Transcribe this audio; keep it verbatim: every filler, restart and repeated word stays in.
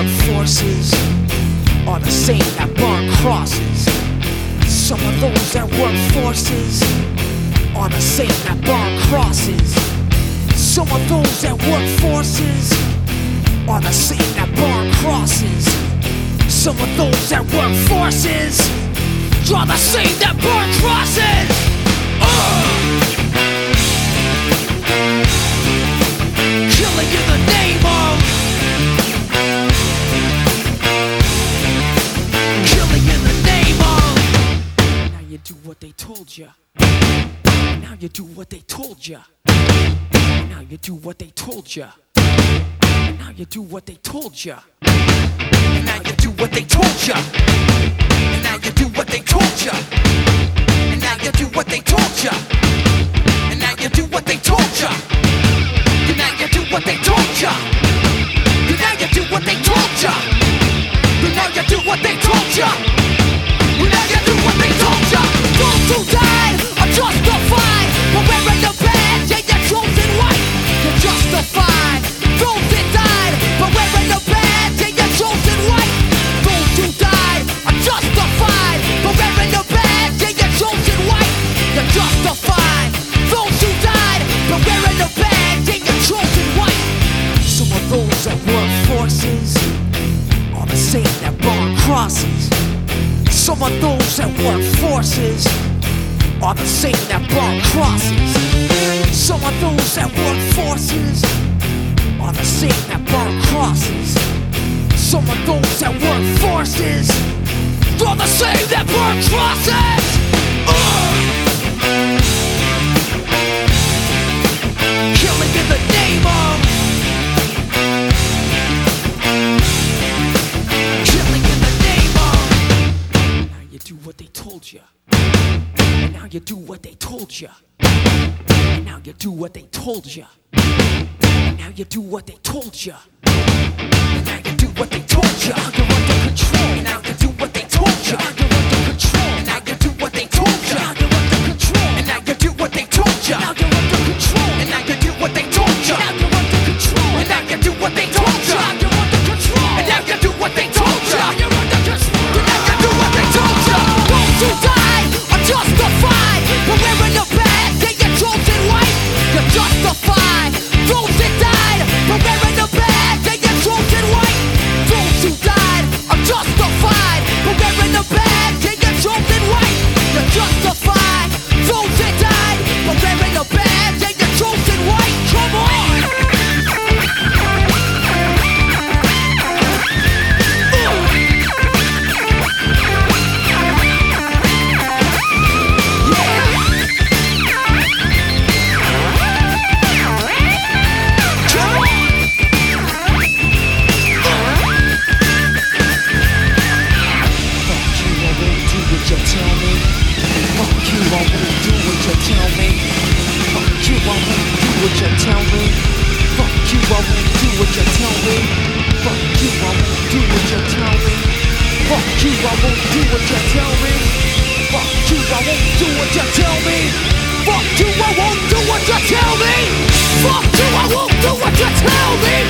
work forces are the same that burn crosses. Some of those that work forces are the same that burn crosses. Some of those that work forces are the same that burn crosses. Some of those that work forces are the same that burn crosses. Uh! Killing in the name of, killing in the name of. Now you do what they told you. Now you do what they told you. Now you do what they told you. Now you do what they told you. Now you do what they told you. Now you do what they told you. And now you do what they told you. And now you do what they told you. And now you do what they told you. And now you do what they told you. And now you do what they told you. And now you do what they told you. Those who died are justified for wearing the badge and your chosen white. You're justified. Those that died for wearing the badge and your chosen white. Those who died are justified for wearing the badge and your chosen white. You're justified. Those who died for wearing the badge and your chosen white. Some of those that work forces are the same that burn crosses. Some of those that work forces are the same that burn crosses. Some of those that work forces are the same that burn crosses. Some of those that work forces are the same that burn crosses. Uh! Killing in the name of, killing in the name of. Now you do what they told you. And now you do what they told you. And now you do what they told you. And now you do what they told you. And now you do what they told you. Now you're under control. And now you do what they told you. Now you're under control. And now you do what they told you. Now you're under control. And now you do what they told you. Now you're under control. And now you do what they told you. Now you're under control. And now you do what they told you. Now you're under control. And now you do what they told you. Now you're under control. And now you do what they told you. Those who died are justified for wearing the badge and your chosen white. You're justified. Those that died for wearing the badge and your chosen white. Those who died are justified for wearing the badge and your chosen white. You're justified. Those that died for wearing the badge and your chosen white. Come on! Fuck you, I won't do what you tell me.